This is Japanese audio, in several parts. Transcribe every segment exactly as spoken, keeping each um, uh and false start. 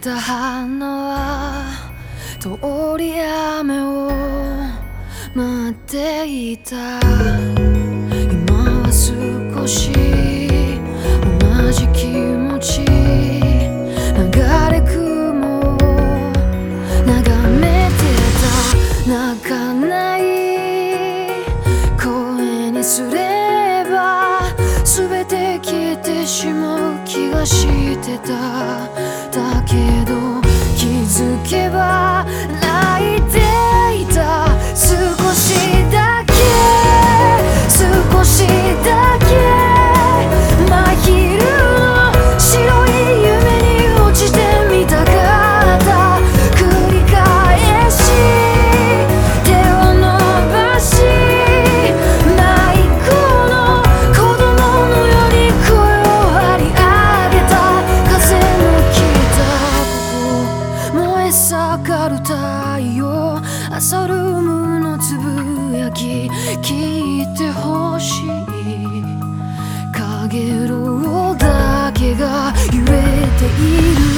た花は通り雨を待っていた。今は少し同じ気持ち、流れ雲を眺めてた。泣かない声にすれば全て消えてしまう気がしてた。だけど気づけば泣いていた。少しだけ少しだけ真昼の白い夢に落ちてみたかった。繰り返し手を伸ばし迷子の子供のように声を張り上げた。風の来たここ燃え盛る太陽、朝ルームのつぶやき聞いてほしい。かげろうだけが揺れている。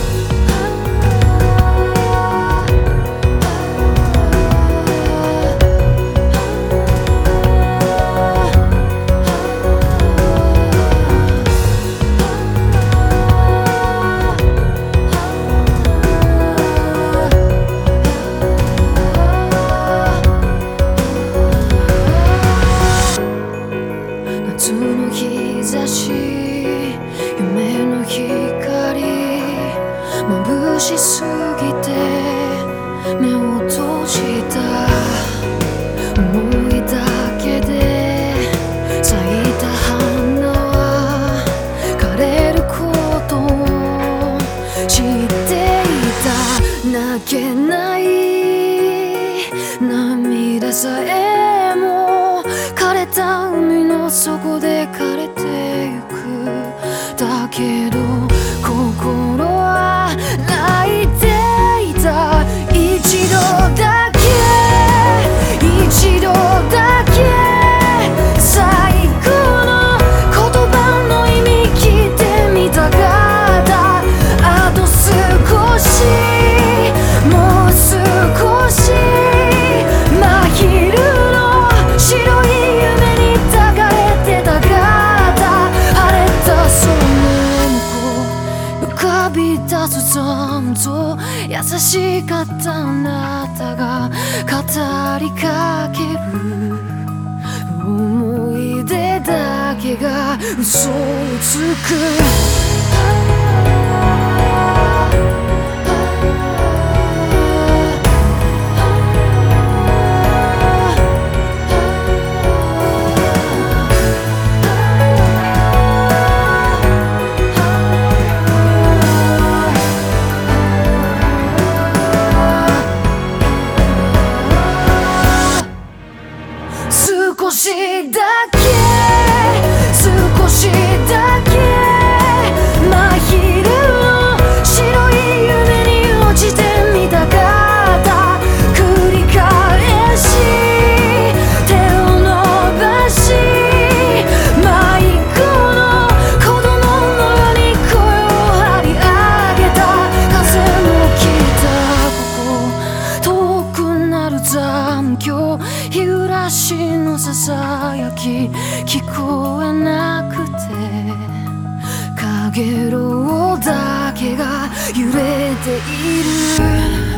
夏の日差し、夢の光、眩しすぎて目を閉じた。思いだけで咲いた花は枯れることを知っていた。泣けない涙さえも枯れた海の底で枯れてゆく。だけど心は泣いていた。一度だけ一度だけ最後の言葉の意味聞いてみたかった。あと少しもう少し真昼の白い夢に抱かれてたかった。晴れた空の向こう浮かび出す残像、優しかったあなたが語りかける。思い出だけが嘘をつく。少しだけ少しだけ真昼の白い夢に落ちてみたかった。繰り返し手を伸ばし迷子の子供のように声を張り上げた。風の来たここ遠くなる残響、日暮らしのささやき聞こえなくて、かげろうだけが揺れている。